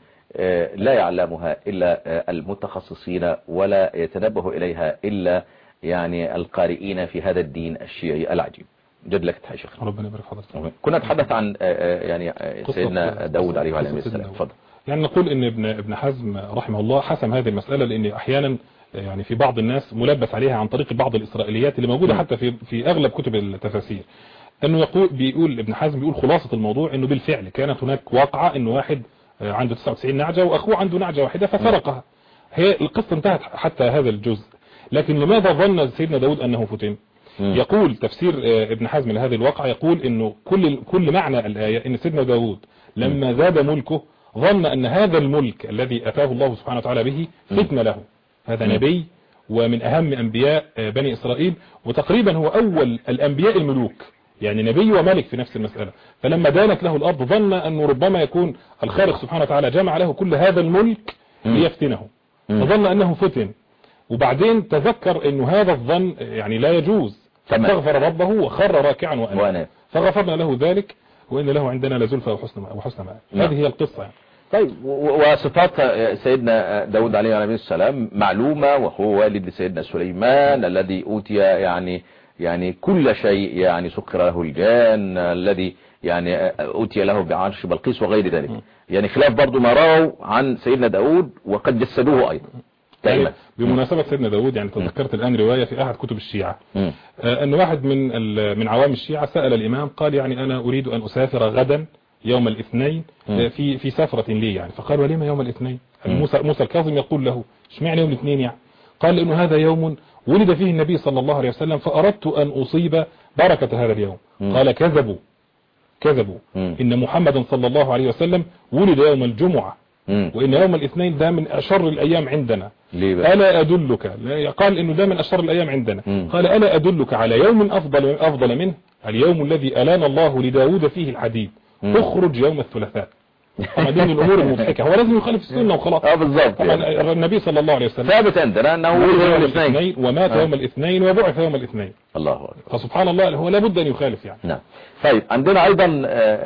لا يعلمها إلا المتخصصين ولا يتنبه إليها إلا يعني القارئين في هذا الدين الشيعي العجيب. جد لك تحية شيخ. ربنا يبارك حضرتك. كنا نتحدث عن يعني سيدنا داود عليه وعليه السلام. تفضل. يعني نقول ان ابن ابن حزم رحمه الله حسم هذه المسألة، لان احيانا يعني في بعض الناس ملبس عليها عن طريق بعض الإسرائيليات اللي موجودة حتى في في اغلب كتب التفاسير، انه يقول بيقول ابن حزم بيقول خلاصة الموضوع انه بالفعل كانت هناك واقعة انه واحد عنده تسعة وتسعين نعجة واخوه عنده نعجة واحدة فسرقها. هي القصة انتهت حتى هذا الجزء، لكن لماذا ظن سيدنا داود انه فتن؟ يقول تفسير ابن حزم لهذه الواقعة، يقول انه كل كل معنى الآية ان سيدنا داود لما زاد ملكه ظن ان هذا الملك الذي اتاه الله سبحانه وتعالى به فتنة له. هذا نبي ومن اهم انبياء بني اسرائيل، وتقريبا هو اول الانبياء الملوك، يعني نبي وملك في نفس المسألة. فلما دانت له الارض ظن انه ربما يكون الخالق سبحانه وتعالى جمع له كل هذا الملك ليفتنه، فظن انه فتن. وبعدين تذكر انه هذا الظن يعني لا يجوز، فاستغفر ربه وخر راكعا واناب، فغفرنا له ذلك وان له عندنا لزلفى وحسن وحسن مآب. هذه هي القصة يعني. طيب، وصفات سيدنا داود عليه عليه السلام معلومة، وهو والد لسيدنا سليمان الذي أوتي يعني يعني كل شيء، يعني سخر له الجان، الذي يعني أوتي له بعرش بلقيس وغير ذلك، يعني خلاف برضو ما رووا عن سيدنا داود وقد جسدوه أيضا. يعني بمناسبة سيدنا داود يعني تذكرت الآن رواية في أحد كتب الشيعة، آه أن واحد من من عوام الشيعة سأل الإمام قال يعني أنا أريد أن أسافر غدا يوم الاثنين آه في في سفرة لي يعني، فقال ولما يوم الاثنين؟ موسى موسى الكاظم يقول له اشمعنى يوم الاثنين يعني؟ قال لأنه هذا يوم ولد فيه النبي صلى الله عليه وسلم فأردت أن أصيب بركة هذا اليوم. قال كذبوا كذبوا إن محمدا صلى الله عليه وسلم ولد يوم الجمعة، وإن يوم الاثنين ده من أشر الأيام عندنا. ألا أدلك، قال إنه ده من أشر الأيام عندنا. مم. قال ألا أدلك على يوم أفضل أفضل منه، اليوم الذي ألان الله لداود فيه الحديد، مم. اخرج يوم الثلاثاء. طبعا دي من الأمور المضحكة، هو لازم يخالف السنة وخلاص. اه بالظبط. طبعا يعني. النبي صلى الله عليه وسلم ثابت عندنا أنه ولد يوم الاثنين ومات آه. يوم الاثنين وبعث يوم الاثنين. الله أكبر. فسبحان الله هو لابد أن يخالف يعني. نعم. طيب، عندنا أيضا آآ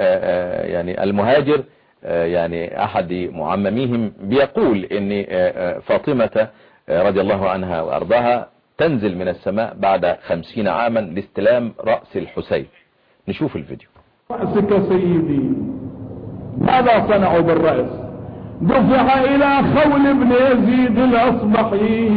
آآ يعني المهاجر يعني أحد معمميهم بيقول ان فاطمة رضي الله عنها وأرضاها تنزل من السماء بعد خمسين عاما لاستلام رأس الحسين. نشوف الفيديو. رأسك سيدي، ماذا صنعوا بالرأس؟ دفع إلى خول بن يزيد الأصبحي،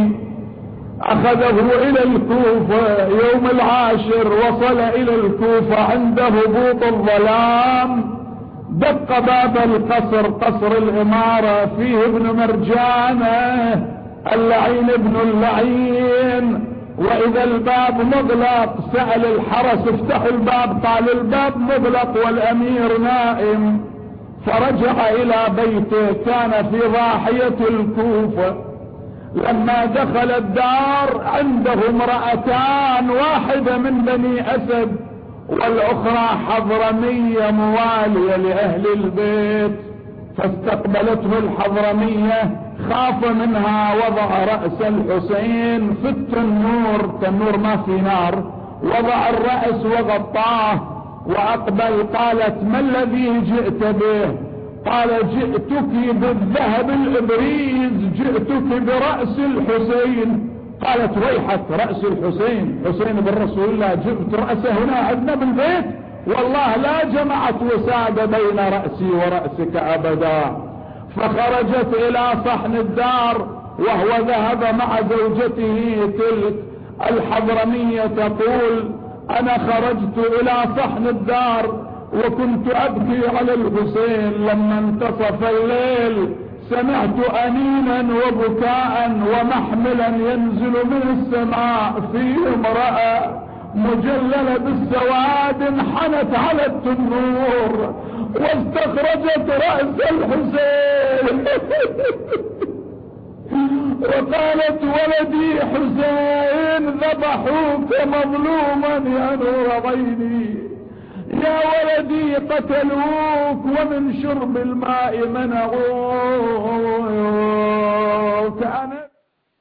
أخذه إلى الكوفة يوم العاشر، وصل إلى الكوفة عند هبوط الظلام، دق باب القصر، قصر الإمارة، فيه ابن مرجانة اللعين ابن اللعين، وإذا الباب مغلق سأل الحرس افتحوا الباب، قال الباب مغلق والأمير نائم، فرجع إلى بيته، كان في ضاحية الكوفة. لما دخل الدار عنده امرأتان، واحدة من بني أسد والأخرى حضرمية موالية لأهل البيت، فاستقبلته الحضرمية، خاف منها، وضع رأس الحسين في التنور، تنور ما في نار، وضع الرأس وغطاه وأقبل. قالت ما الذي جئت به؟ قال جئتك بالذهب الإبريز، جئتك برأس الحسين. قالت ويحك، رأس الحسين، حسين بن رسول الله، جبت رأسه هنا عندنا بالبيت؟ والله لا جمعت وسادة بين رأسي ورأسك أبدا. فخرجت إلى صحن الدار وهو ذهب مع زوجته تلك الحضرمية، تقول أنا خرجت إلى صحن الدار وكنت أبكي على الحسين، لما انتصف الليل سمعت أنينا وبكاء ومحملا ينزل من السماء، فيه امرأة مجللة بالسواد انحنت على التنور واستخرجت رأس الحسين وقالت ولدي حسين ذبحوك مظلوما يا نور عيني، يا ولدي قتلوك ومن شرب الماء منعوك. أنا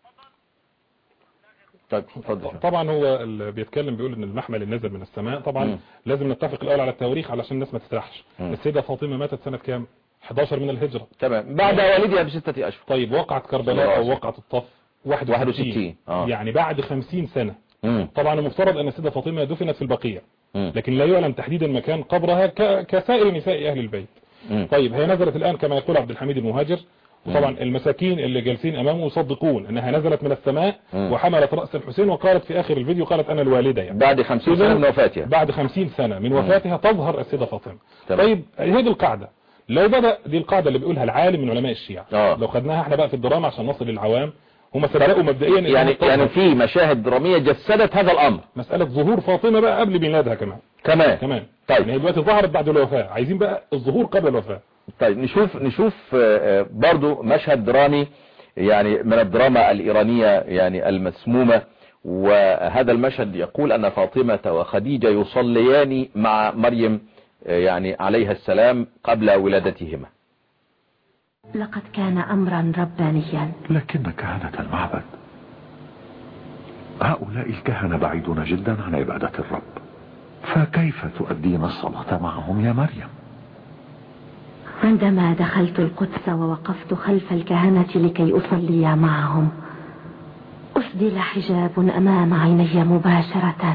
طيب اتفضل. طبعا هو اللي بيتكلم بيقول ان المحمل اللي نزل من السماء طبعا م. لازم نتفق الاول على التواريخ علشان الناس ما تسرحش. السيدة فاطمة ماتت سنة كام؟ حداشر من الهجرة. تمام، بعد والدها بستة اشهر. طيب وقعت كربلاء او وقعت الطف واحد وستين آه. يعني بعد خمسين سنة. م. طبعا المفترض ان السيدة فاطمة دفنت في البقيع، م. لكن لا يعلم تحديدا مكان قبرها ك... كسائر نساء اهل البيت. م. طيب هي نزلت الان كما يقول عبد الحميد المهاجر، وطبعا المساكين اللي جالسين امامه يصدقون انها نزلت من السماء م. وحملت رأس الحسين، وقالت في اخر الفيديو قالت انا الوالدة يعني بعد خمسين سنة من وفاتها. بعد خمسين سنة من وفاتها م. تظهر السيدة فاطمة. تمام. طيب هذه القاعدة لو بدأ دي القاعدة اللي بيقولها العالم من علماء الشيعة، آه. لو خدناها احنا بقى في الدراما عشان نصل للعوام، هم صدقوا مبدئيا يعني يعني في مشاهد درامية جسدت هذا الامر، مسألة ظهور فاطمة بقى قبل ميلادها كمان كمان كمان طيب يعني هي دلوقتي ظهرت بعد الوفاة، عايزين بقى الظهور قبل الوفاة. طيب نشوف نشوف برضو مشهد درامي يعني من الدراما الإيرانية يعني المسمومة. وهذا المشهد يقول أن فاطمة وخديجة يصليان مع مريم يعني عليها السلام قبل ولادتهما. لقد كان أمرا ربانيا. لكن كهنة المعبد هؤلاء الكهنة بعيدون جدا عن عبادة الرب، فكيف تؤدين الصلاة معهم يا مريم؟ عندما دخلت القدس ووقفت خلف الكهنة لكي أصلي معهم، أسدل حجاب أمام عيني مباشرة،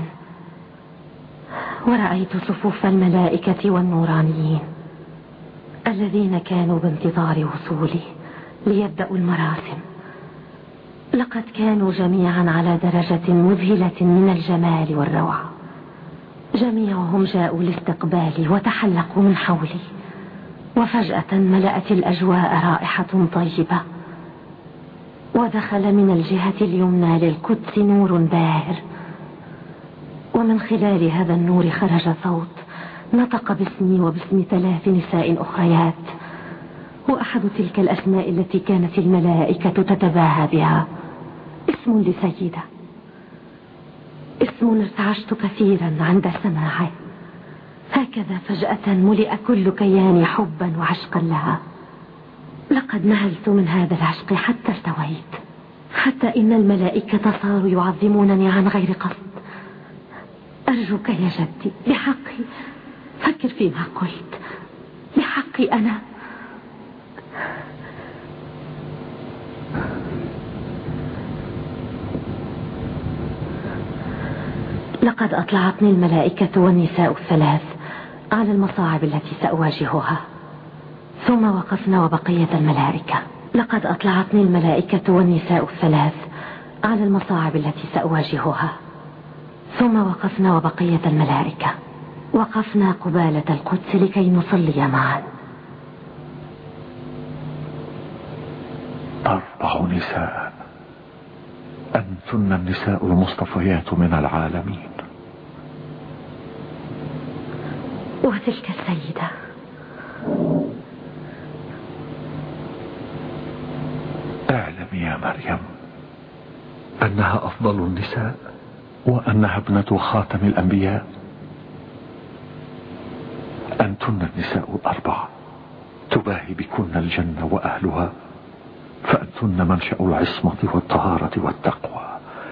ورأيت صفوف الملائكة والنورانيين الذين كانوا بانتظار وصولي ليبدأوا المراسم. لقد كانوا جميعا على درجة مذهلة من الجمال والروعة، جميعهم جاءوا لاستقبالي وتحلقوا من حولي، وفجأة ملأت الأجواء رائحة طيبة، ودخل من الجهة اليمنى للقدس نور باهر، ومن خلال هذا النور خرج صوت نطق باسمي وباسم ثلاث نساء أخريات، وأحد تلك الأسماء التي كانت الملائكة تتباهى بها اسم لسيدة، اسم ارتعشت كثيرا عند سماعه. هكذا فجأة ملئ كل كياني حبا وعشقا لها. لقد نهلت من هذا العشق حتى ارتويت، حتى إن الملائكة صاروا يعظمونني عن غير قصد. أرجوك يا جدي بحقي فكر فيما قلت، بحقي أنا. لقد أطلعتني الملائكة والنساء الثلاث على المصاعب التي سأواجهها، ثم وقفنا وبقية الملائكة. لقد أطلعتني الملائكة والنساء الثلاث على المصاعب التي سأواجهها، ثم وقفنا وبقية الملائكة. وقفنا قبالة القدس لكي نصلي معا. أربع نساء، أنتن النساء المصطفيات من العالمين. وتلك السيدة اعلمي يا مريم أنها أفضل النساء، وأنها ابنة خاتم الأنبياء. أنتن النساء الأربع تباهي بكن الجنة وأهلها، فأنتن منشأ العصمة والطهارة والتقوى.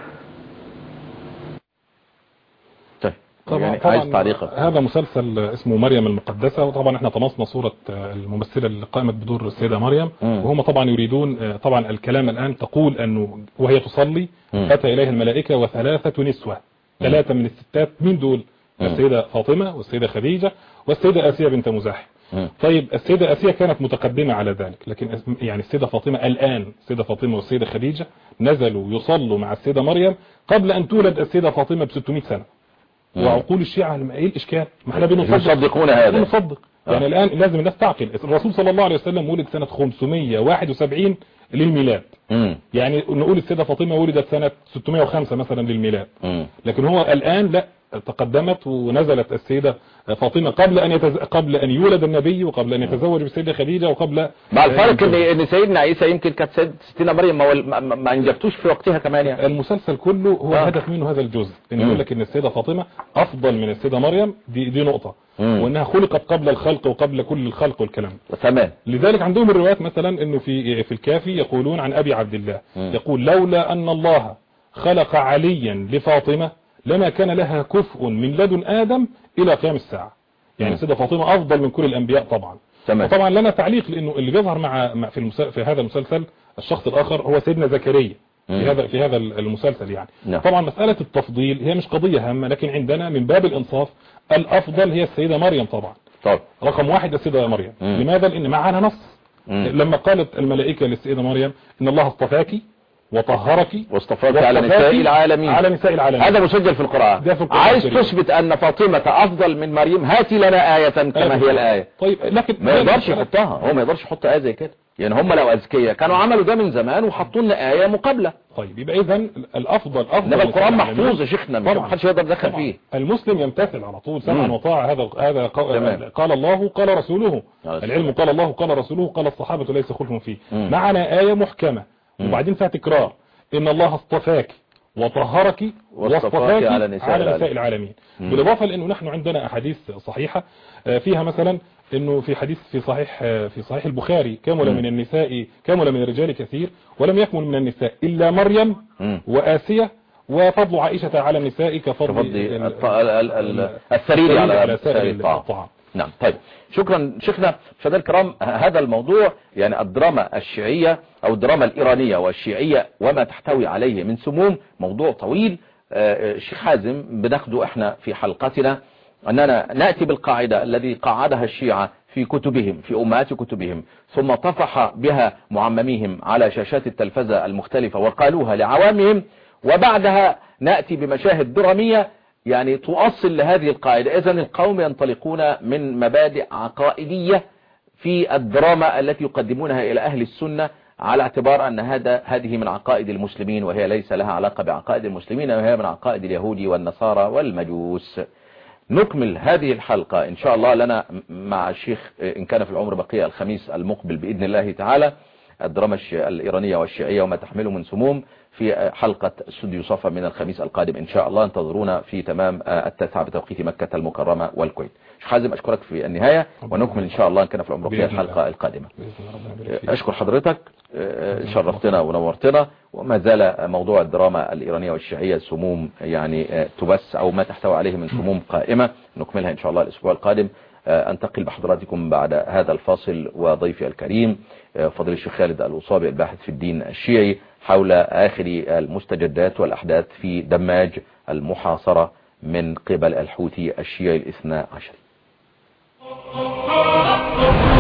طبعا, طبعا هذا مسلسل اسمه مريم المقدسة، وطبعا احنا طمسنا صورة الممثلة اللي قامت بدور السيدة مريم، م. وهم طبعا يريدون طبعا الكلام الآن تقول أنه وهي تصلي أتى إليها الملائكة وثلاثة نسوة، ثلاثة من الستات. مين دول؟ م. السيدة فاطمة والسيدة خديجة والسيدة آسيا بنت مزاحم. طيب السيدة آسيا كانت متقدمة على ذلك، لكن يعني السيدة فاطمة الآن السيدة فاطمة والسيدة خديجة نزلوا يصلوا مع السيدة مريم قبل أن تولد السيدة فاطمة ب ستمائة سنة. وعقول الشيعة ايه الاشكال؟ ما احنا بنصدقون هذا بنصدق يعني. آه. الان لازم الناس تعقل، الرسول صلى الله عليه وسلم ولد سنة خمسمائة وواحد وسبعين للميلاد، م. يعني نقول السيدة فاطمة ولدت سنة ستمائة وخمسة مثلا للميلاد، م. لكن هو الان لا، تقدمت ونزلت السيدة فاطمة قبل أن يتز... قبل أن يولد النبي وقبل أن يتزوج بالسيدة خديجة وقبل مع الفرق ان ان سيدنا عيسى يمكن كانت سيد ستنا مريم ما, ما, ما انجبتوش في وقتها كمان يعني. المسلسل كله هو آه. الهدف منه هذا الجزء ان يقول لك ان السيدة فاطمة افضل من السيدة مريم، دي دي نقطة، مم. وانها خلقت قبل الخلق وقبل كل الخلق والكلام. تمام. لذلك عندهم الروايات مثلا انه في في الكافي يقولون عن ابي عبد الله مم. يقول لولا ان الله خلق عليا لفاطمة لما كان لها كفء من لدن آدم إلى قيام الساعة. يعني السيدة فاطمة أفضل من كل الأنبياء طبعا. تمام. وطبعا لنا تعليق لأنه اللي بيظهر مع في المسل... في هذا المسلسل الشخص الآخر هو سيدنا زكريا في هذا في هذا المسلسل يعني. نعم. طبعا مسألة التفضيل هي مش قضية هامة، لكن عندنا من باب الإنصاف الأفضل هي السيدة مريم طبعا. طب. رقم واحد السيدة مريم. مم. لماذا؟ لأن معنا نص. مم. لما قالت الملائكة للسيدة مريم إن الله اصطفاكي وطهرك واصطفاك على نساء العالمين. على نساء العالمين. هذا مسجل في القرآن. في القرآن. عايز تثبت أن فاطمة أفضل من مريم، هاتي لنا آية كما هي الآية. طيب لكن ما يقدرش يحطها، هو ما يقدرش يحط آية زي كده. يعني هم لو أذكياء كانوا عملوا ده من زمان وحطوا لنا آية مقابلة. طيب يبقى إذا الأفضل أفضل. إنما القرآن محفوظ يا شيخنا، مش محدش يقدر يدخل فيه. المسلم يمتثل على طول سمعا وطاعة. هذا هذا قال الله قال رسوله. العلم قال الله قال رسوله قال الصحابة ليس خلف فيه. معنا آية محكمة وبعدين فيها تكرار إن الله اصطفاك وطهرك واصطفاك على نساء, على نساء العالمين. بالإضافة لأنه نحن عندنا أحاديث صحيحة فيها مثلا إنه في حديث في صحيح في صحيح البخاري كمل من النساء كمل من الرجال كثير ولم يكمل من النساء إلا مريم وآسية وفضل عائشة على النساء كفضل الثريد على سائر الطعام. نعم. طيب شكرا شيخنا. مشاهدينا الكرام، هذا الموضوع يعني الدراما الشيعية او الدراما الإيرانية والشيعية وما تحتوي عليه من سموم موضوع طويل. الشيخ حازم بناخده احنا في حلقتنا اننا نأتي بالقاعدة الذي قاعدها الشيعة في كتبهم في أمهات كتبهم ثم طفح بها معمميهم على شاشات التلفزة المختلفة وقالوها لعوامهم، وبعدها نأتي بمشاهد درامية يعني تؤصل لهذه القاعدة. إذن القوم ينطلقون من مبادئ عقائدية في الدراما التي يقدمونها إلى أهل السنة على اعتبار أن هذا هذه من عقائد المسلمين، وهي ليس لها علاقة بعقائد المسلمين، وهي من عقائد اليهود والنصارى والمجوس. نكمل هذه الحلقة إن شاء الله لنا مع الشيخ إن كان في العمر بقية الخميس المقبل بإذن الله تعالى، الدراما الإيرانية والشيعية وما تحمله من سموم في حلقة استوديو صفا من الخميس القادم إن شاء الله. انتظرونا في تمام التاسعة بتوقيت مكة المكرمة والكويت. شيخ حازم أشكرك في النهاية، ونكمل إن شاء الله إن كان في العمر بقية الحلقة القادمة. أشكر حضرتك، شرفتنا ونورتنا. وما زال موضوع الدراما الإيرانية والشيعية سموم يعني تبث أو ما تحتوي عليه من سموم قائمة، نكملها إن شاء الله الأسبوع القادم. أنتقل بحضراتكم بعد هذا الفاصل وضيفي الكريم فضيلة الشيخ خالد الأوصابي الباحث في الدين الشيعي حول آخر المستجدات والأحداث في دماج المحاصرة من قبل الحوثي الشيعي الاثنى عشر.